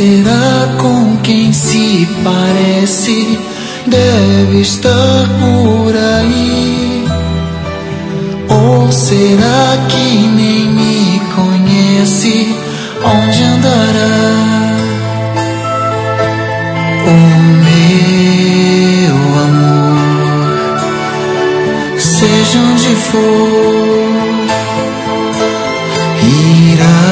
será com quem se parece? Deve estar por aí. Ou será que nem me conhece? Onde andará? O meu amor, seja onde for, irá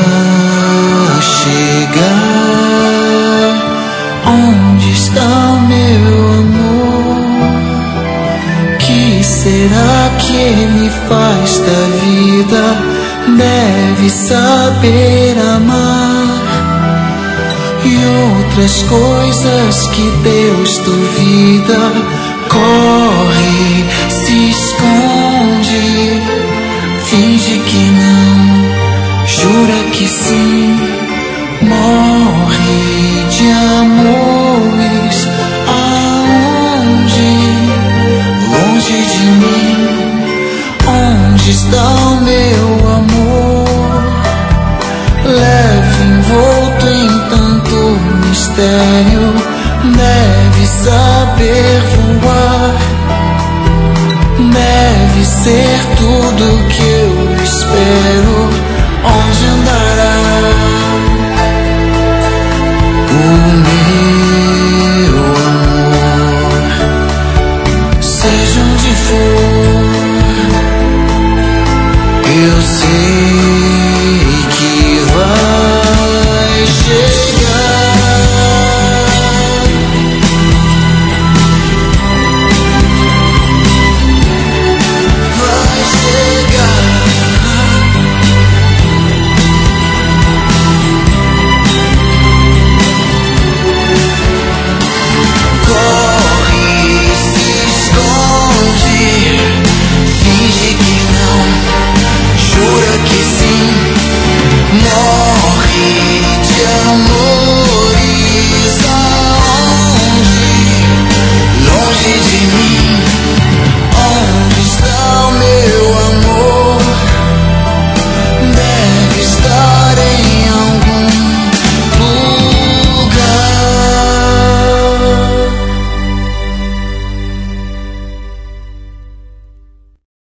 chegar. Onde está o meu amor? Que será que ele faz da vida? Deve saber amar e outras coisas que Deus duvida. Corre, se esconde, finge que não, jura que sim. Morre de amores, aonde? Longe de mim. Onde está o meu amor? Leve envolto em tanto mistério, deve saber voar, deve ser tudo que eu espero. Onde andará? O meu amor, seja onde for.